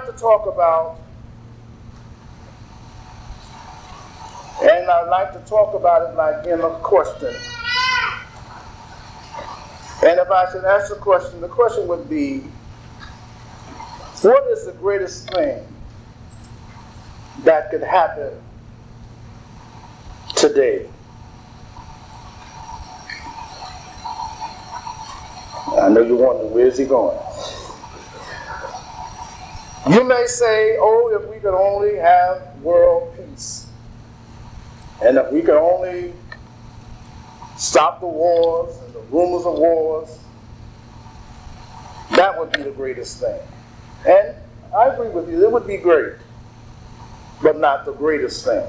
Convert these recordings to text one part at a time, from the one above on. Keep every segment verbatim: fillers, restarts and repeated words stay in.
to talk about, and I'd like to talk about it like in a question. And if I should ask the question, the question would be, what is the greatest thing that could happen today? I know you're wondering, where's he going? You may say, oh, if we could only have world peace, and if we could only stop the wars and the rumors of wars, that would be the greatest thing. And I agree with you, it would be great, but not the greatest thing.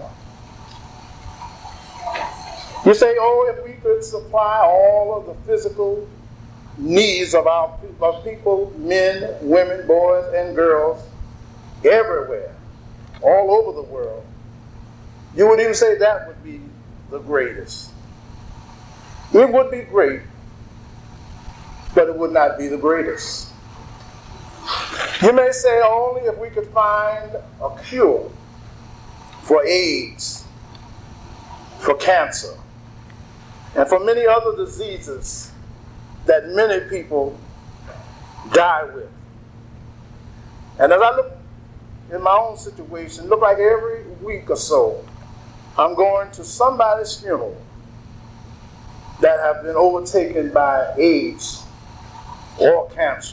You say, oh, if we could supply all of the physical needs of our of people, men, women, boys, and girls, everywhere, all over the world, you would even say that would be the greatest. It would be great, but it would not be the greatest. You may say only if we could find a cure for AIDS, for cancer, and for many other diseases that many people die with. And as I look in my own situation, look like every week or so, I'm going to somebody's funeral that have been overtaken by AIDS or cancer.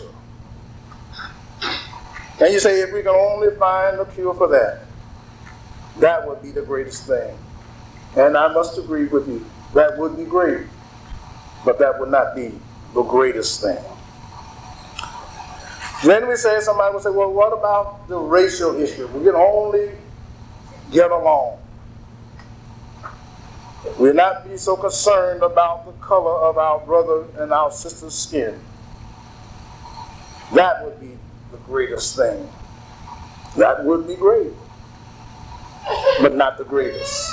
And you say, if we can only find a cure for that, that would be the greatest thing. And I must agree with you, that would be great, but that would not be the greatest thing. Then we say, somebody will say, well, what about the racial issue? We can only get along. We'll not be so concerned about the color of our brother and our sister's skin. That would be the greatest thing. That would be great, but not the greatest.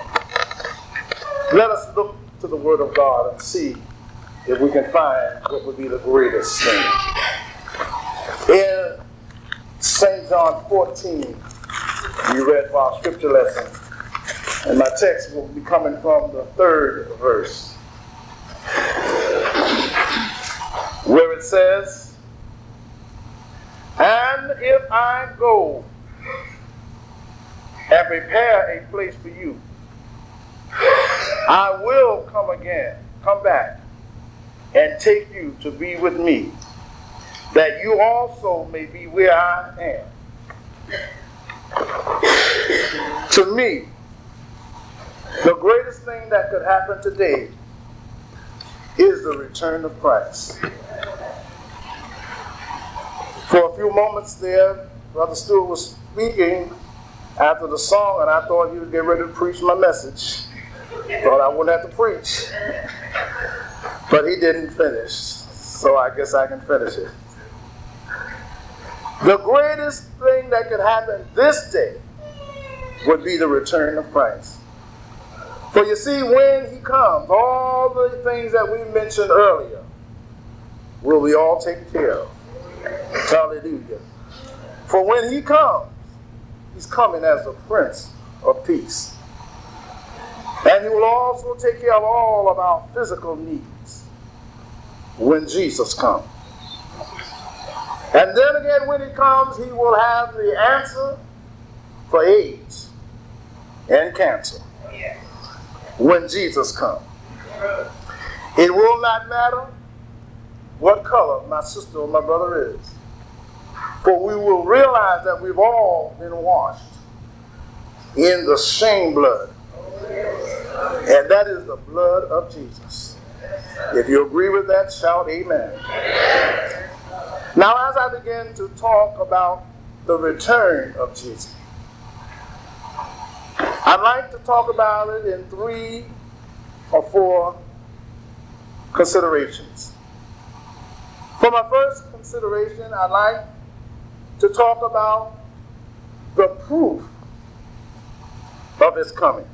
Let us look to the Word of God and see if we can find what would be the greatest thing. In Saint John fourteen, we read for our scripture lesson, and my text will be coming from the third verse, where it says, and if I go and prepare a place for you, I will come again, come back, and take you to be with me, that you also may be where I am. To me, the greatest thing that could happen today is the return of Christ. For a few moments there, Brother Stewart was speaking after the song, and I thought he would get ready to preach my message. Thought I wouldn't have to preach. But he didn't finish, so I guess I can finish it. The greatest thing that could happen this day would be the return of Christ. For you see, when he comes, all the things that we mentioned earlier will be all taken care of. Hallelujah. For when he comes, he's coming as the Prince of Peace. And he will also take care of all of our physical needs when Jesus comes. And then again, when he comes, he will have the answer for AIDS and cancer when Jesus comes. It will not matter what color my sister or my brother is, for we will realize that we've all been washed in the same blood, and that is the blood of Jesus. If you agree with that, shout amen. Now, as I begin to talk about the return of Jesus, I'd like to talk about it in three or four considerations. For my first consideration, I'd like to talk about the proof of his coming.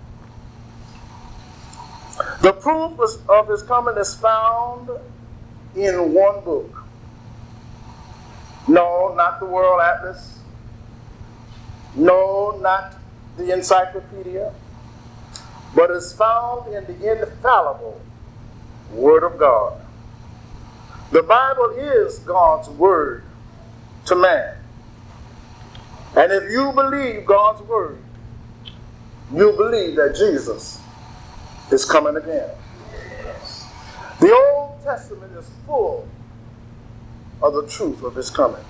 The proof of his coming is found in one book. No, not the World Atlas, No, not the encyclopedia, but is found in the infallible Word of God. The Bible is God's Word to man. And if you believe God's Word, you believe that Jesus is coming again. The Old Testament is full of the truth of his coming.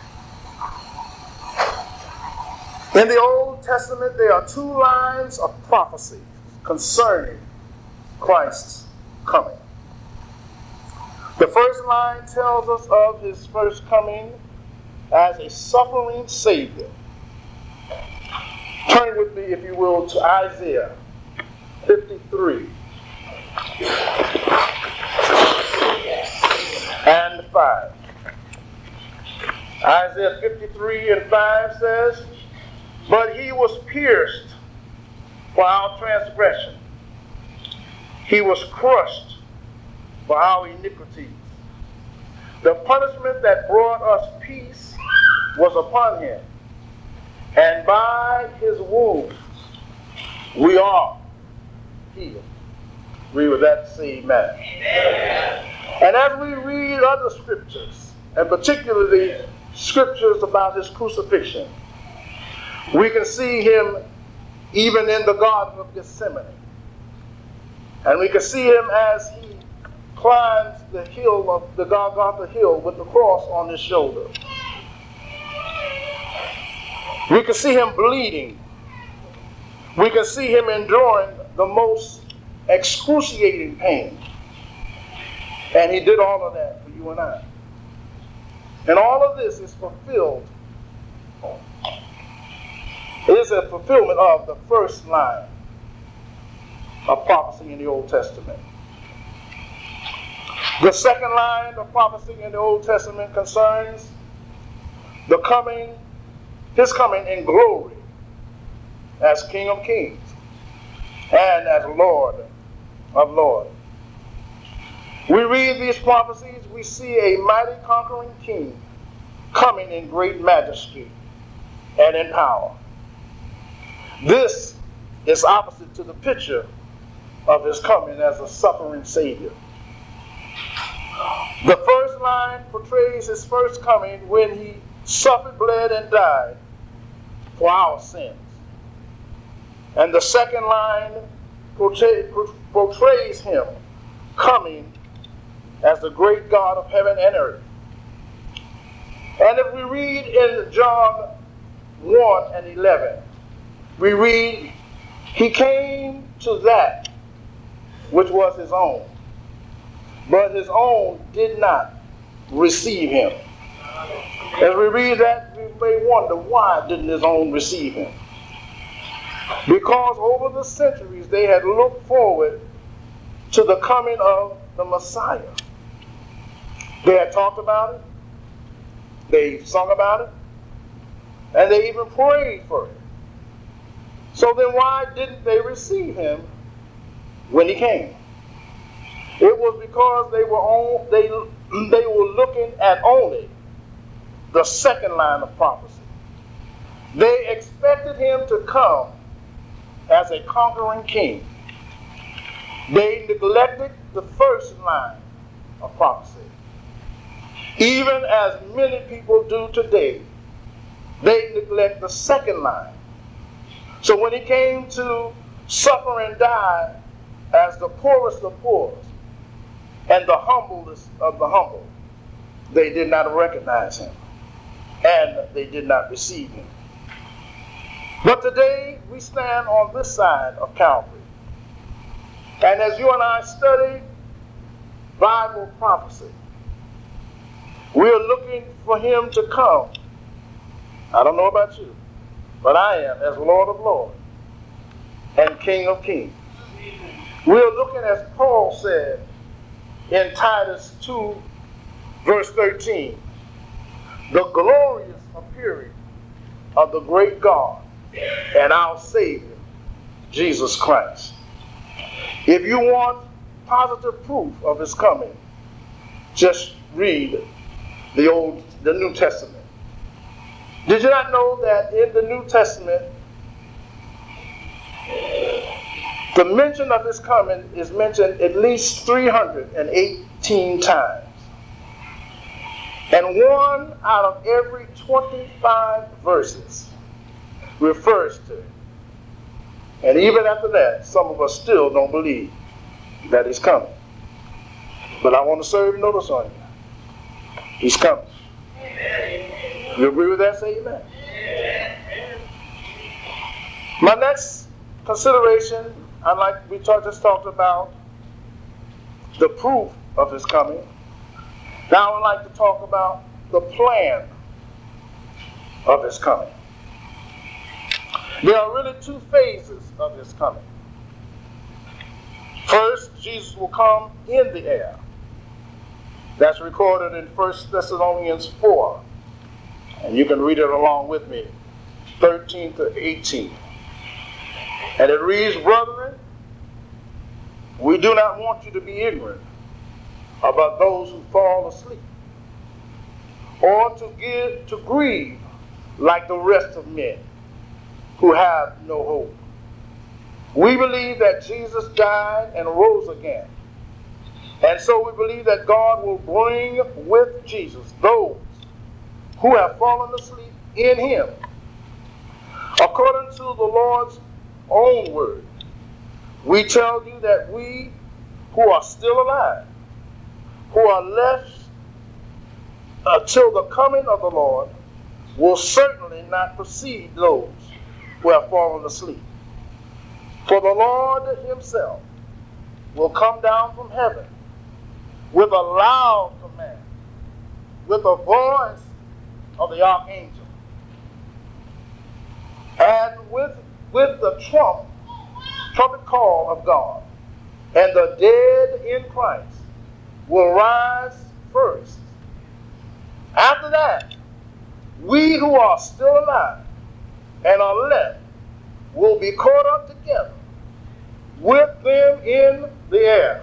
In the Old Testament, there are two lines of prophecy concerning Christ's coming. The first line tells us of his first coming as a suffering Savior. Turn with me, if you will, to Isaiah fifty-three and five. Isaiah fifty-three and five says, "But he was pierced for our transgression. He was crushed for our iniquities. The punishment that brought us peace was upon him, and by his wounds we are healed." Agree with that? Say amen. Amen. And as we read other scriptures, and particularly scriptures about his crucifixion, we can see him even in the Garden of Gethsemane. And we can see him as he climbs the hill of the Golgotha hill with the cross on his shoulder. We can see him bleeding. We can see him enduring the most excruciating pain. And he did all of that for you and I. And all of this is fulfilled. It is a fulfillment of the first line of prophecy in the Old Testament. The second line of prophecy in the Old Testament concerns the coming, his coming in glory as King of Kings and as Lord of Lords. We read these prophecies, we see a mighty conquering king coming in great majesty and in power. This is opposite to the picture of his coming as a suffering Savior. The first line portrays his first coming when he suffered, bled, and died for our sins. And the second line portray, portrays him coming as the great God of heaven and earth. And if we read in John one and eleven, we read, "He came to that which was his own, but his own did not receive him." As we read that, we may wonder, why didn't his own receive him? Because over the centuries, they had looked forward to the coming of the Messiah. They had talked about it, they sung about it, and they even prayed for it. So then why didn't they receive him when he came? It was because they were on, they, they were looking at only the second line of prophecy. They expected him to come as a conquering king. They neglected the first line of prophecy. Even as many people do today, they neglect the second line. So when he came to suffer and die as the poorest of poor and the humblest of the humble, they did not recognize him and they did not receive him. But today we stand on this side of Calvary. And as you and I study Bible prophecy, we are looking for him to come. I don't know about you, but I am, as Lord of Lords and King of Kings. We are looking, as Paul said in Titus two, verse thirteen, the glorious appearing of the great God and our Savior, Jesus Christ. If you want positive proof of his coming, just read the Old, the New Testament. Did you not know that in the New Testament, the mention of his coming is mentioned at least three hundred eighteen times? And one out of every twenty-five verses refers to it. And even after that, some of us still don't believe that he's coming. But I want to serve notice on you. He's coming. Amen. You agree with that? Say amen. Amen. My next consideration, I'd like we talk, just talked about the proof of his coming. Now I'd like to talk about the plan of his coming. There are really two phases of his coming. First, Jesus will come in the air. That's recorded in First Thessalonians four. And you can read it along with me, thirteen to eighteen. And it reads, "Brethren, we do not want you to be ignorant about those who fall asleep, or to give to grieve like the rest of men who have no hope. We believe that Jesus died and rose again. And so we believe that God will bring with Jesus those who have fallen asleep in him. According to the Lord's own word, we tell you that we who are still alive, who are left until the coming of the Lord, will certainly not precede those who have fallen asleep. For the Lord himself will come down from heaven with a loud command, with the voice of the archangel, and with, with the trump, trumpet call of God. And the dead in Christ will rise first. After that, we who are still alive and are left will be caught up together with them in the air.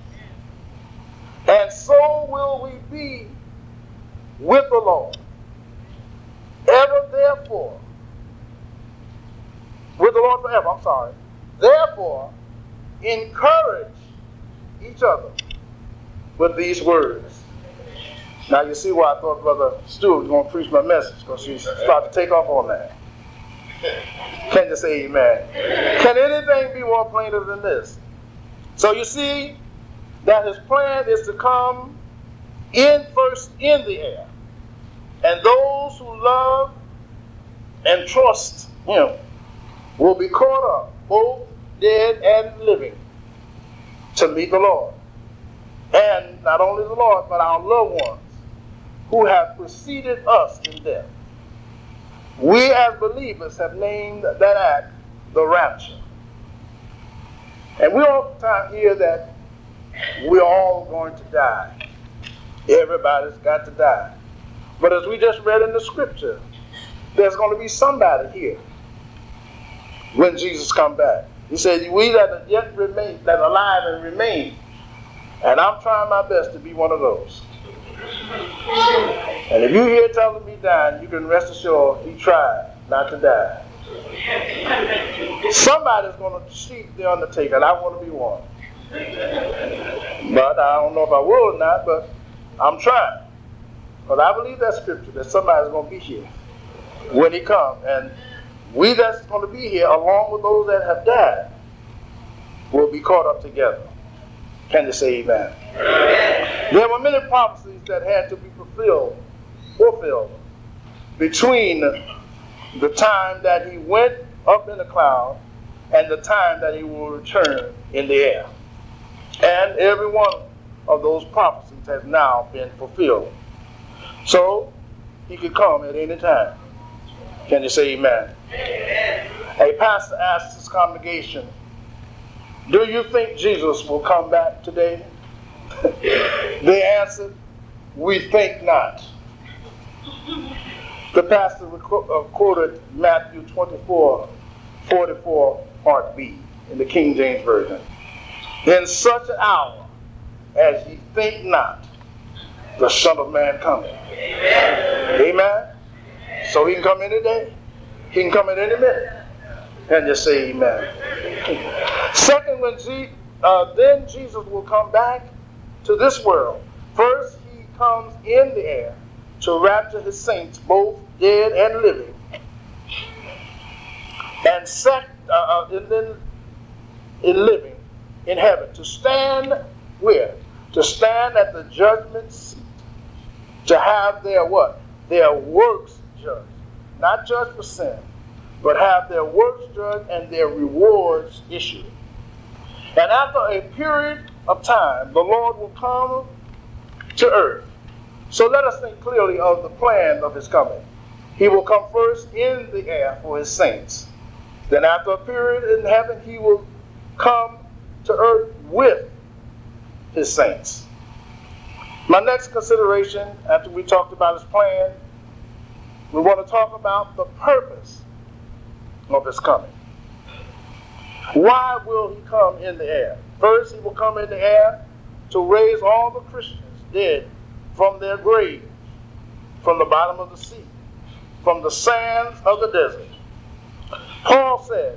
And so will we be with the Lord. Ever therefore, with the Lord forever, I'm sorry. Therefore, encourage each other with these words. Now you see why I thought Brother Stewart was going to preach my message, because he's starting to take off on that. Can you say amen? Can anything be more plainer than this? So you see that his plan is to come in first in the air. And those who love and trust him will be caught up, both dead and living, to meet the Lord. And not only the Lord, but our loved ones who have preceded us in death. We as believers have named that act the rapture. And we oftentimes hear that we're all going to die. Everybody's got to die. But as we just read in the scripture, there's going to be somebody here when Jesus comes back. He said, we that are yet remain, that are alive and remain. And I'm trying my best to be one of those. And if you hear telling me dying, you can rest assured he tried not to die. Somebody's going to cheat the undertaker, and I want to be one. But I don't know if I will or not, but I'm trying. But I believe that scripture, that somebody's going to be here when he comes. And we that's going to be here, along with those that have died, will be caught up together. Can you say amen? Amen. There were many prophecies that had to be fulfilled, fulfilled between the time that he went up in the cloud and the time that he will return in the air. And every one of those prophecies has now been fulfilled. So he could come at any time. Can you say amen? Amen. A pastor asked his congregation, do you think Jesus will come back today? They answered, we think not. The pastor quoted Matthew twenty-four, forty-four, part B in the King James Version. In such an hour as ye think not, the Son of Man cometh. Amen. Amen. So he can come any day. He can come at any minute. And just say amen. Second, when Je- uh, then Jesus will come back to this world. First, he comes in the air to rapture his saints, both dead and living. And, sec- uh, uh, and then in living in heaven, to stand where? To stand at the judgment seat, to have their what? Their works judged. Not judged for sin, but have their works judged and their rewards issued. And after a period of time, the Lord will come to earth. So let us think clearly of the plan of his coming. He will come first in the air for his saints. Then after a period in heaven, he will come to earth with his saints. My next consideration, after we talked about his plan, we want to talk about the purpose of his coming. Why will he come in the air? First, he will come in the air to raise all the Christians dead from their graves, from the bottom of the sea, from the sands of the desert. Paul said,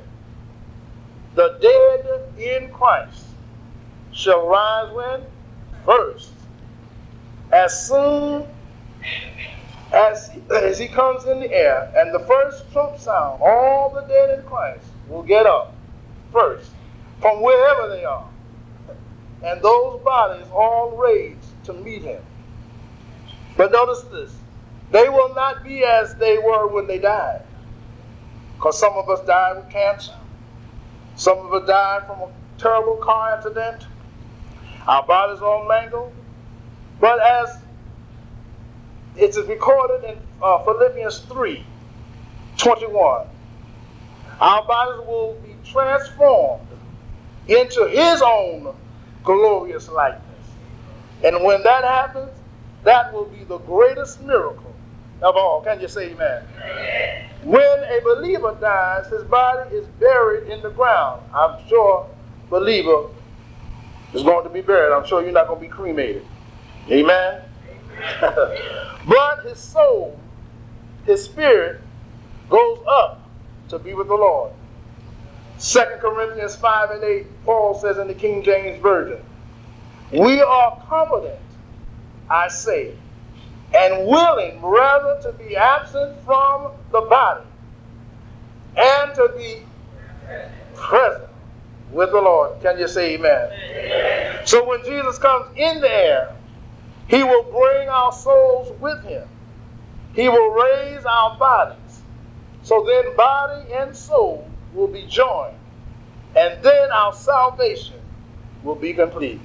the dead in Christ shall rise when? First. As soon as he, as he comes in the air and the first trump sound, all the dead in Christ will get up first from wherever they are. And those bodies all raised to meet him. But notice this. They will not be as they were when they died. Because some of us died with cancer. Some of us died from a terrible car accident. Our bodies all mangled. But as it is recorded in uh, Philippians three twenty-one, our bodies will be transformed into his own glorious likeness. And when that happens, that will be the greatest miracle of all. Can you say amen? Amen. When a believer dies, his body is buried in the ground. I'm sure believer is going to be buried. I'm sure you're not going to be cremated. Amen? Amen. But his soul, his spirit, goes up to be with the Lord. Second Corinthians five and eight, Paul says in the King James Version, we are confident, I say, and willing rather to be absent from the body and to be present with the Lord. Can you say amen? Amen. So when Jesus comes in the air, he will bring our souls with him. He will raise our bodies. So then body and soul will be joined. And then our salvation will be complete.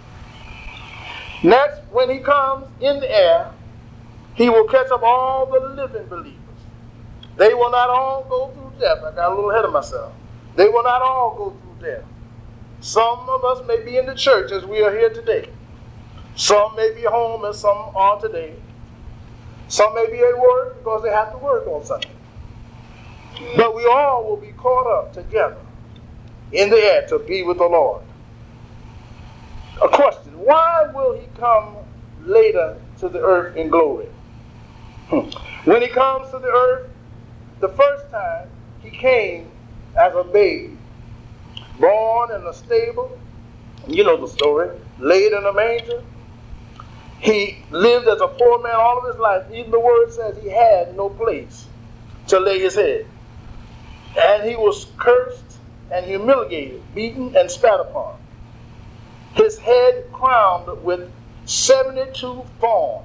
Next, when he comes in the air, he will catch up all the living believers. They will not all go through death. I got a little ahead of myself. They will not all go through death. Some of us may be in the church as we are here today. Some may be home as some are today. Some may be at work because they have to work on Sunday. But we all will be caught up together in the air to be with the Lord. A question, why will he come later to the earth in glory? When he comes to the earth, the first time he came as a babe, born in a stable, you know the story, laid in a manger. He lived as a poor man all of his life. Even the word says he had no place to lay his head. And he was cursed and humiliated, beaten and spat upon. His head crowned with seventy-two thorns.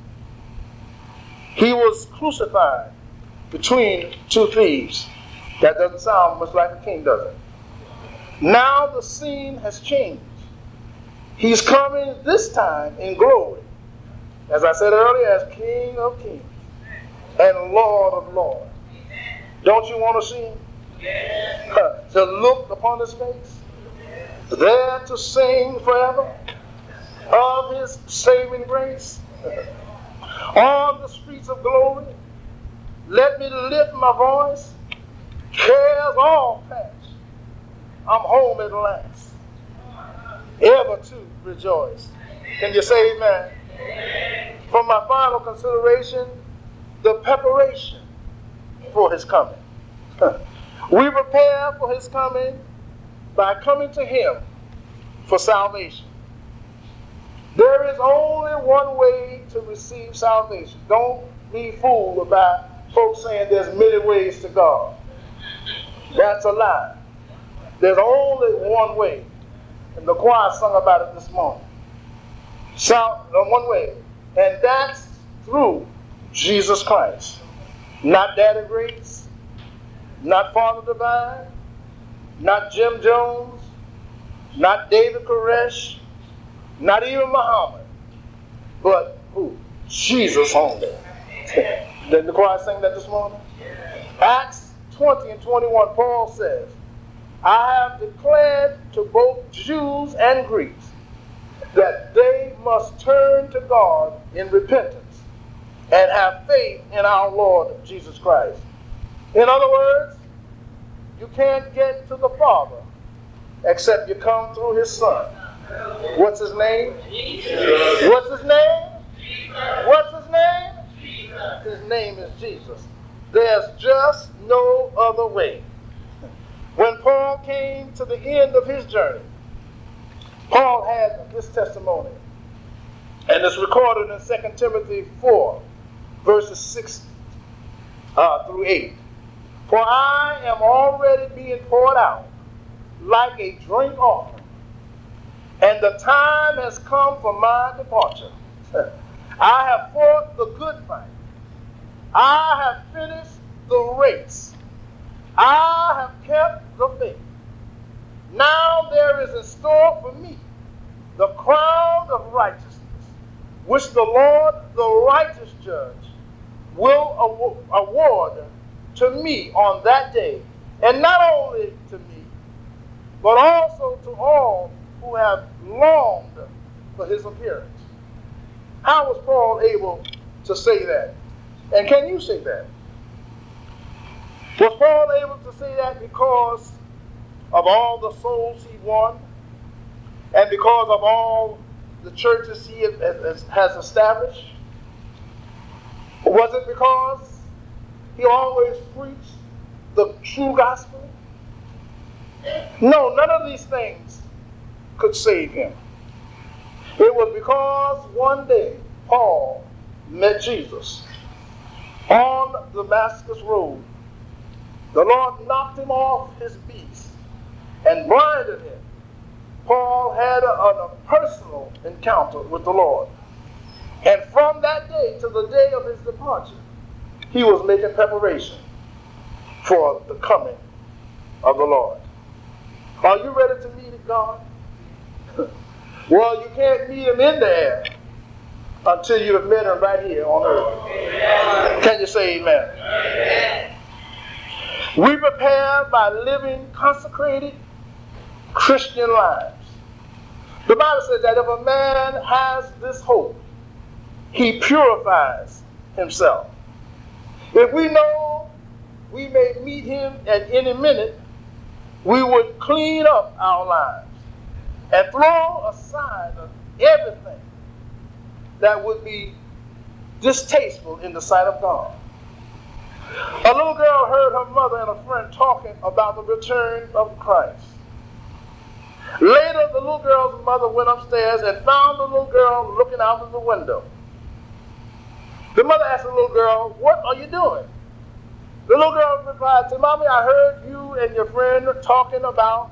He was crucified between two thieves. That doesn't sound much like a king, does it? Now the scene has changed. He's coming this time in glory, as I said earlier, as King of Kings and Lord of Lords. Don't you want to see him? Uh, to look upon his face? There to sing forever of his saving grace? On the streets of glory, let me lift my voice. Cares all past. I'm home at last. Ever to rejoice. Can you say amen? Amen. For my final consideration, the preparation for his coming. We prepare for his coming by coming to him for salvation. There is only one way to receive salvation. Don't be fooled by folks saying there's many ways to God. That's a lie. There's only one way. And the choir sung about it this morning. So, uh, one way. And that's through Jesus Christ. Not Daddy Grace, not Father Divine, not Jim Jones, not David Koresh, not even Muhammad, but who? Jesus only. Didn't the choir sing that this morning? Acts twenty and twenty-one, Paul says, I have declared to both Jews and Greeks that they must turn to God in repentance and have faith in our Lord Jesus Christ. In other words, you can't get to the Father except you come through his Son. What's his name? Jesus. What's his name? Jesus. What's his name? Jesus. His name is Jesus. There's just no other way. When Paul came to the end of his journey, Paul had this testimony, and it's recorded in Second Timothy four, verses six uh, through eight. For I am already being poured out like a drink offering, and the time has come for my departure. I have fought the good fight. I have finished the race. I have kept the faith. Now there is in store for me the crown of righteousness, which the Lord, the righteous judge, will award to me on that day, and not only to me, but also to all who have longed for his appearance. How was Paul able to say that? And can you say that? Was Paul able to say that because of all the souls he won, and because of all the churches he has established? Was it because he always preached the true gospel? No, none of these things could save him. It was because one day Paul met Jesus on the Damascus Road. The Lord knocked him off his beast and blinded him. Paul had a, a personal encounter with the Lord. And from that day to the day of his departure, he was making preparation for the coming of the Lord. Are you ready to meet God? Well, you can't meet him in the air until you have met him right here on earth. Amen. Can you say amen? Amen. We prepare by living consecrated Christian lives. The Bible says that if a man has this hope, he purifies himself. If we know we may meet him at any minute, we would clean up our lives and throw aside everything that would be distasteful in the sight of God. A little girl heard her mother and a friend talking about the return of Christ. Later, the little girl's mother went upstairs and found the little girl looking out of the window. The mother asked the little girl, "What are you doing?" The little girl replied, "Mommy, I heard you and your friend talking about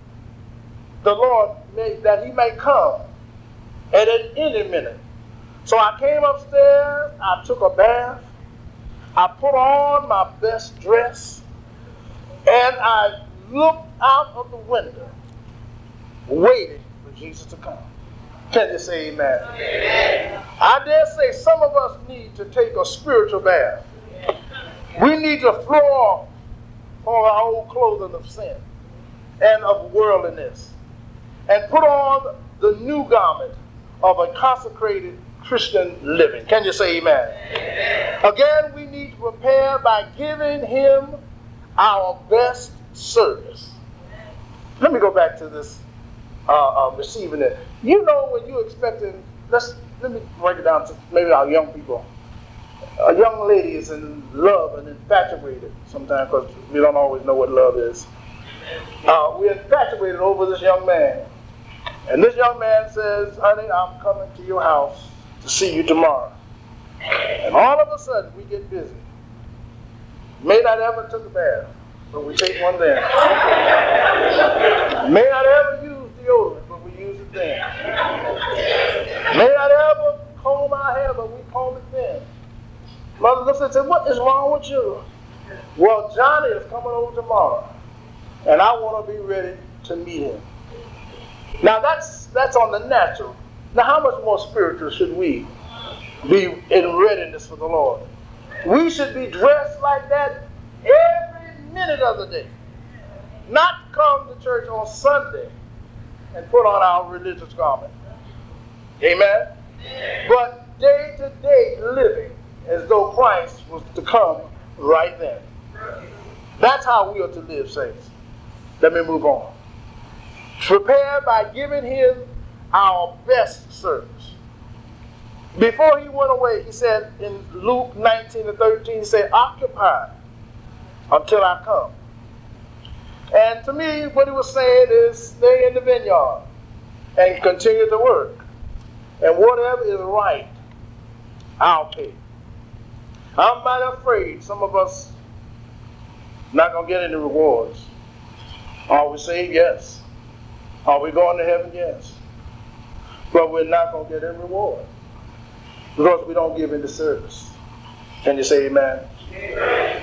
the Lord, may, that he may come at any minute. So I came upstairs, I took a bath, I put on my best dress, and I looked out of the window, waiting for Jesus to come." Can you say amen? Amen. I dare say some of us need to take a spiritual bath. We need to throw off all our old clothing of sin and of worldliness and put on the new garment of a consecrated Christian living. Can you say amen? Amen. Again, we need to prepare by giving him our best service. Let me go back to this uh, uh, receiving it. You know when you're expecting, let's let me break it down to maybe our young people A young lady is in love and infatuated sometimes, because we don't always know what love is. Uh, we're infatuated over this young man. And this young man says, honey, I'm coming to your house to see you tomorrow. And all of a sudden, we get busy. May not ever took a bath, but we take one then. May not ever use deodorant, but we use it then. May not ever comb our hair, but we comb it then. Mother looks and says, what is wrong with you? Well, Johnny is coming over tomorrow, and I want to be ready to meet him. Now, that's that's on the natural. Now, how much more spiritual should we be in readiness for the Lord? We should be dressed like that every minute of the day. Not come to church on Sunday and put on our religious garment. Amen? But day to day living as though Christ was to come right then. That's how we are to live, saints. Let me move on. Prepare by giving him our best service. Before he went away, he said in Luke nineteen and thirteen, he said, occupy until I come. And to me, what he was saying is, stay in the vineyard and continue to work. And whatever is right, I'll pay. I'm mighty afraid some of us not going to get any rewards. Are we saved? Yes. Are we going to heaven? Yes. But we're not going to get any reward because we don't give into service. Can you say amen? Amen.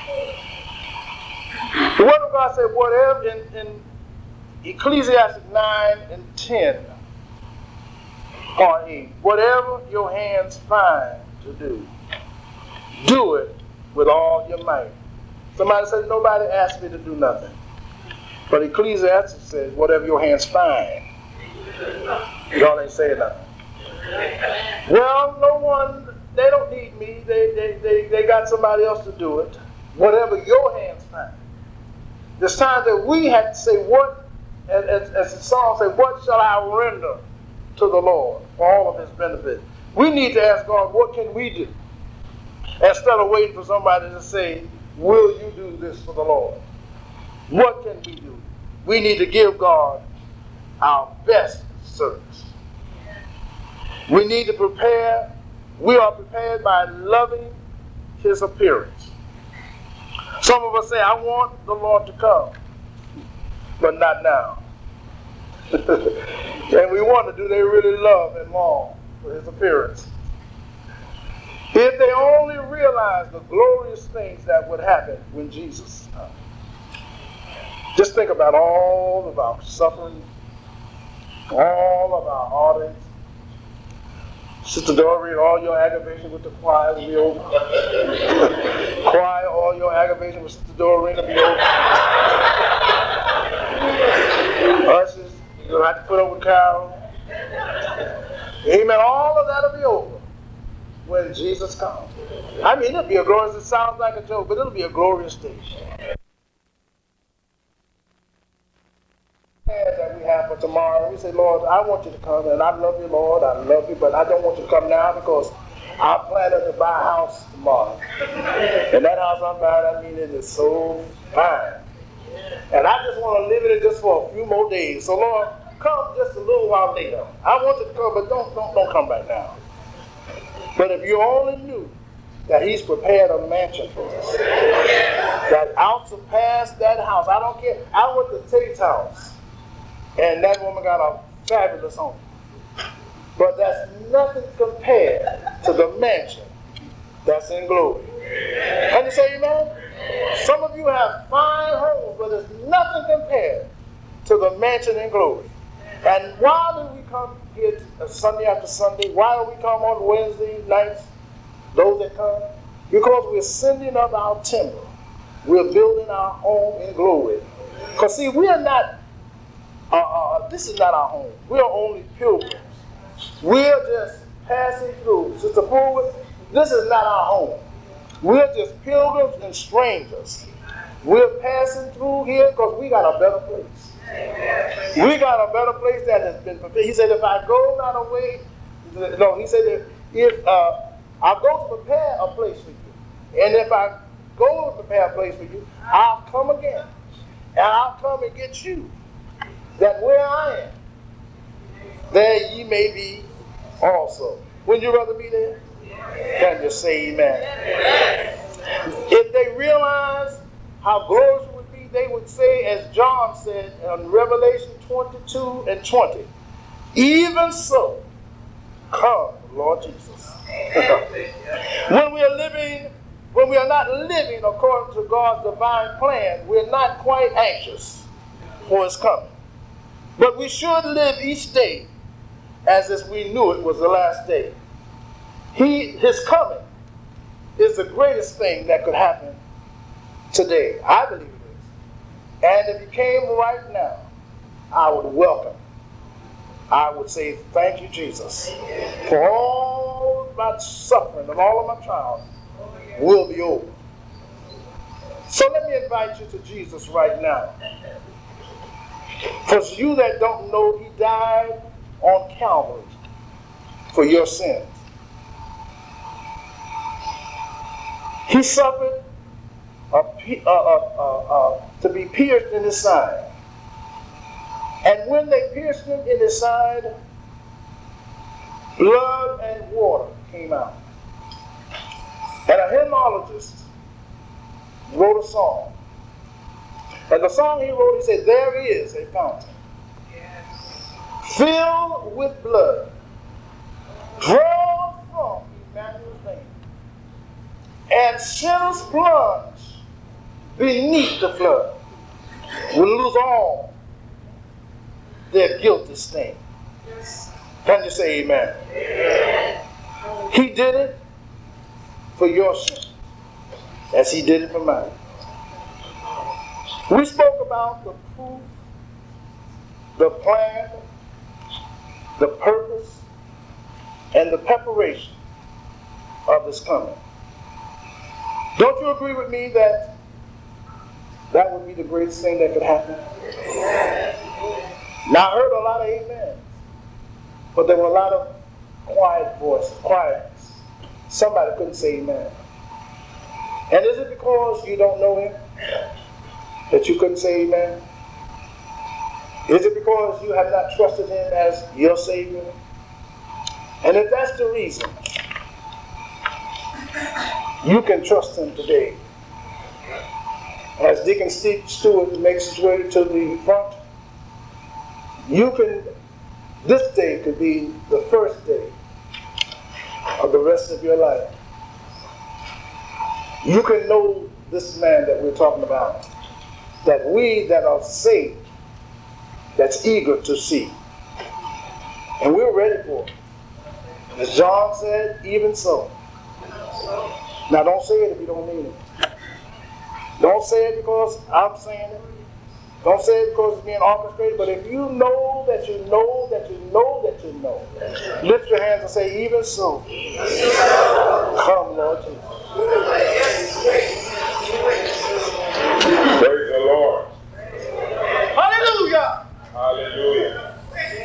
The Word of God said, whatever, in, in Ecclesiastes nine and ten, or eight, whatever your hands find to do, do it with all your might. Somebody said, nobody asked me to do nothing. But Ecclesiastes says, whatever your hands find. Y'all ain't saying nothing. Well, no one, they don't need me. They, they, they, they got somebody else to do it. Whatever your hands find. There's times that we have to say, what, as, as the song says, what shall I render to the Lord for all of his benefits? We need to ask God, what can we do? Instead of waiting for somebody to say, will you do this for the Lord? What can we do? We need to give God our best service. We need to prepare. We are prepared by loving his appearance. Some of us say, I want the Lord to come, but not now. And we wonder, do they really love and long for his appearance? If they only realize the glorious things that would happen when Jesus comes. Just think about all of our suffering, all of our heartaches. Sister Doreen, all your aggravation with the choir will be over. Choir, all your aggravation with Sister Doreen will be over. Ushers, you'll have to put up with Carol. Amen. All of that will be over when Jesus comes. I mean, it'll be a glorious, it sounds like a joke, but it'll be a glorious day. That we have for tomorrow. We say, Lord, I want you to come, and I love you, Lord. I love you, but I don't want you to come now because I'm planning to buy a house tomorrow. And that house I'm buying, I mean, it is so fine. And I just want to live in it just for a few more days. So, Lord, come just a little while later. I want you to come, but don't, don't, don't come right now. But if you only knew that he's prepared a mansion for us, that outsurpassed that house. I don't care. I went to Tate's house. And that woman got a fabulous home. But that's nothing compared to the mansion that's in glory. Can you say amen? Some of you have fine homes, but it's nothing compared to the mansion in glory. And why do we come here Sunday after Sunday? Why do we come on Wednesday nights, those that come? Because we're sending up our timber. We're building our home in glory. Because see, we are not Uh, uh, this is not our home. We are only pilgrims. We're just passing through. Sister Forward, this is not our home. We're just pilgrims and strangers. We're passing through here because we got a better place. We got a better place that has been prepared. He said, if I go not away, no, he said that if uh, I'll go to prepare a place for you. And if I go to prepare a place for you, I'll come again. And I'll come and get you. That where I am, there ye may be also. Wouldn't you rather be there? Can you say amen? Amen. If they realize how glorious it would be, they would say, as John said in Revelation twenty-two and twenty, even so, come, Lord Jesus. When we are living, when we are not living according to God's divine plan, we're not quite anxious for his coming. But we should live each day as if we knew it was the last day. He, his coming is the greatest thing that could happen today. I believe it is. And if he came right now, I would welcome. I would say, thank you, Jesus, for all my suffering and all of my trials will be over. So let me invite you to Jesus right now. For you that don't know, he died on Calvary for your sins. He suffered a, a, a, a, a, to be pierced in his side. And when they pierced him in his side, blood and water came out. And a hymnologist wrote a song. And the song he wrote, he said, there is a fountain filled with blood, drawn from Emmanuel's vein, and sinners plunge beneath the flood will lose all their guilty stain. Can you say amen? Amen? He did it for your sin, as he did it for mine. We spoke about the proof, the plan, the purpose, and the preparation of his coming. Don't you agree with me that that would be the greatest thing that could happen? Now, I heard a lot of amens, but there were a lot of quiet voices, quietness. Somebody couldn't say amen. And is it because you don't know him that you couldn't say amen? Is it because you have not trusted him as your Savior? And if that's the reason, you can trust him today. As Deacon Steve Stewart makes his way to the front, you can, this day could be the first day of the rest of your life. You can know this man that we're talking about, that we that are saved, that's eager to see. And we're ready for it. As John said, even so. Now don't say it if you don't mean it. Don't say it because I'm saying it. Don't say it because it's being orchestrated. But if you know that you know that you know that you know, lift your hands and say, even so. Come, Lord Jesus. Praise the Lord. Hallelujah. Hallelujah.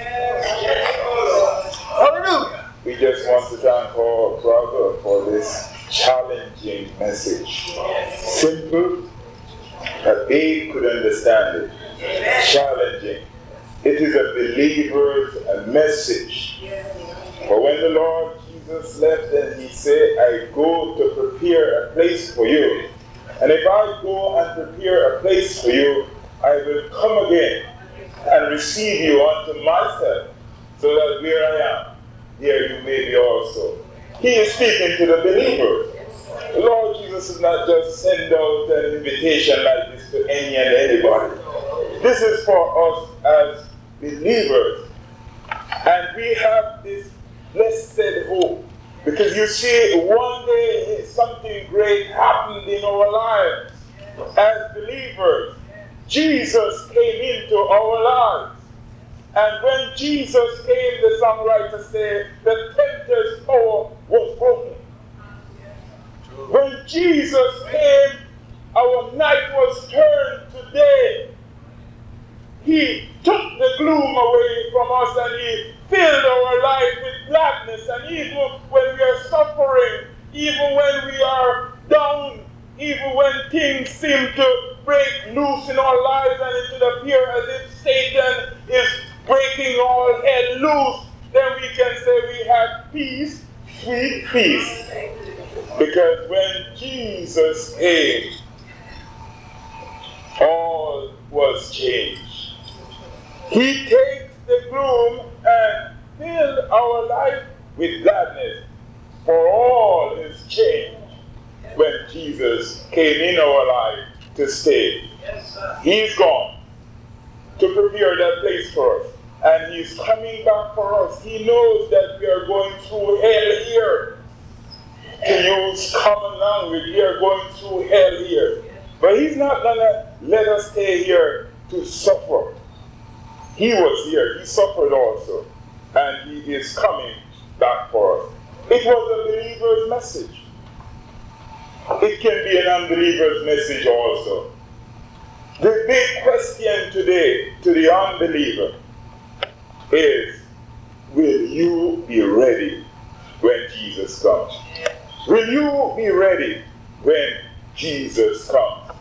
Hallelujah. We just want to thank our brother for this challenging message. Simple, that they could understand it. Challenging. It is a believer's message. For when the Lord Jesus left and he said, I go to prepare a place for you. And if I go and prepare a place for you, I will come again and receive you unto myself, so that where I am, there you may be also. He is speaking to the believer. The Lord Jesus is not just send out an invitation like this to any and anybody. This is for us as believers. And we have this blessed hope. Because you see, one day something great happened in our lives as believers. Jesus came into our lives. And when Jesus came, the songwriter said, the tempter's power was broken. When Jesus came, our night was turned to day. He took the gloom away from us and he filled our life with gladness. And even when we are suffering, even when we are down, even when things seem to break loose in our lives and it would appear as if Satan is breaking all hell loose, then we can say we have peace, sweet peace. Because when Jesus came, all was changed. He takes the gloom and fills our life with gladness. For all is changed when Jesus came in our life to stay. He's gone to prepare that place for us. And he's coming back for us. He knows that we are going through hell here. To use common language, we are going through hell here. But he's not going to let us stay here to suffer. He was here. He suffered also. And he is coming back for us. It was a believer's message. It can be an unbeliever's message also. The big question today to the unbeliever is, will you be ready when Jesus comes? Will you be ready when Jesus comes?